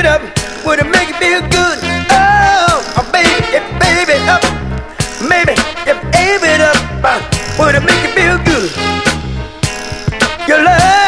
it up, would it make you feel good? Oh, baby, baby up, maybe if baby it up, would it make you feel good? Your love.